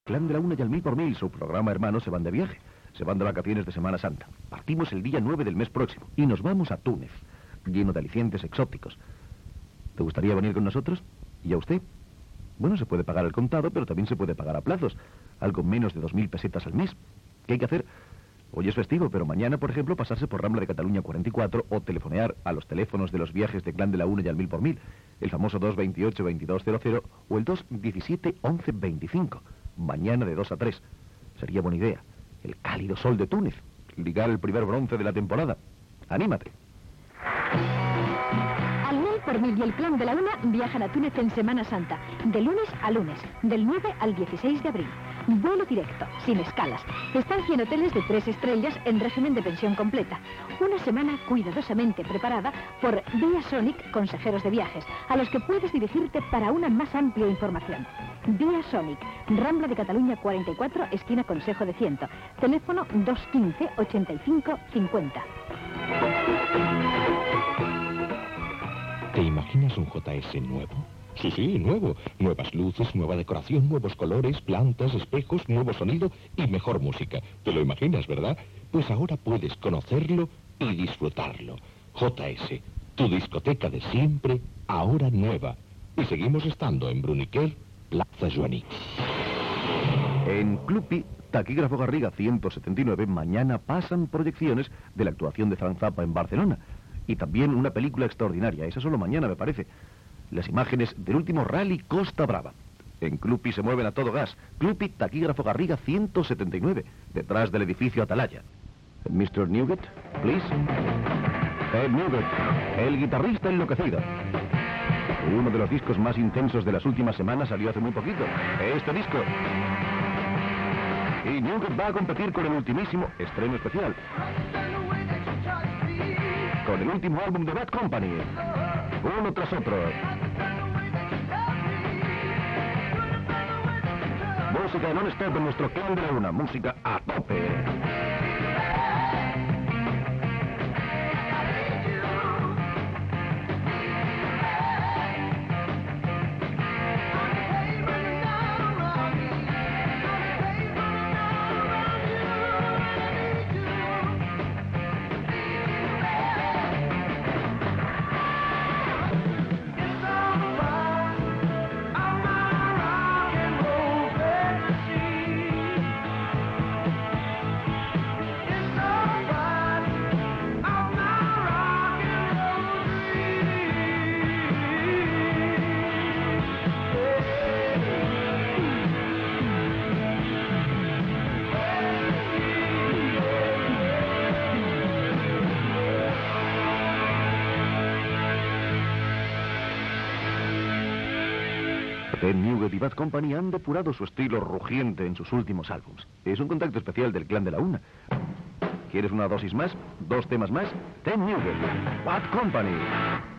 Clan de la Una y al 1000 por 1000, su programa hermano, se van de viaje. Se van de vacaciones de Semana Santa. Partimos el día 9 del mes próximo y nos vamos a Túnez, lleno de alicientes exóticos. ¿Te gustaría venir con nosotros? ¿Y a usted? Bueno, se puede pagar al contado, pero también se puede pagar a plazos. Algo menos de 2000 pesetas al mes. ¿Qué hay que hacer? Hoy es festivo, pero mañana, por ejemplo, pasarse por Rambla de Cataluña 44 o telefonear a los teléfonos de los viajes de Clan de la Una y al 1000 por 1000, el famoso 228-2200 o el 217-1125. Mañana de 2 a 3. Sería buena idea. El cálido sol de Túnez. Ligar el primer bronce de la temporada. ¡Anímate! Al 1000 por 1000 y el Clan de la Una viajan a Túnez en Semana Santa, de lunes a lunes, del 9 al 16 de abril. Vuelo directo, sin escalas. Estancia en hoteles de 3 estrellas en régimen de pensión completa. Una semana cuidadosamente preparada por Vía Sonic, consejeros de viajes, a los que puedes dirigirte para una más amplia información. Vía Sonic, Rambla de Cataluña 44, esquina Consejo de Ciento. Teléfono 215-85-50. ¿Te imaginas un JS nuevo? Sí, nuevo. Nuevas luces, nueva decoración, nuevos colores, plantas, espejos, nuevo sonido y mejor música. ¿Te lo imaginas, verdad? Pues ahora puedes conocerlo y disfrutarlo. JS, tu discoteca de siempre, ahora nueva. Y seguimos estando en Bruniquer, Plaza Joanic. En Clupi, Taquígrafo Garriga 179, mañana pasan proyecciones de la actuación de Frank Zappa en Barcelona. Y también una película extraordinaria, esa solo mañana me parece. Las imágenes del último Rally Costa Brava. En Clupi se mueven a todo gas. Clupi, Taquígrafo Garriga 179, detrás del edificio Atalaya. Mr. Nugget, please. Ted Nugget, el guitarrista enloquecido. Uno de los discos más intensos de las últimas semanas salió hace muy poquito. Este disco. Y Nugget va a competir con el ultimísimo estreno especial. Con el último álbum de Bad Company. Uno tras otro. Música non-stop en nuestro Clan de la Una. Música a tope. Ted Nugget y Bad Company han depurado su estilo rugiente en sus últimos álbumes. Es un contacto especial del Clan de la Una. ¿Quieres una dosis más? ¿2 temas más? Ted Nugget, Bad Company.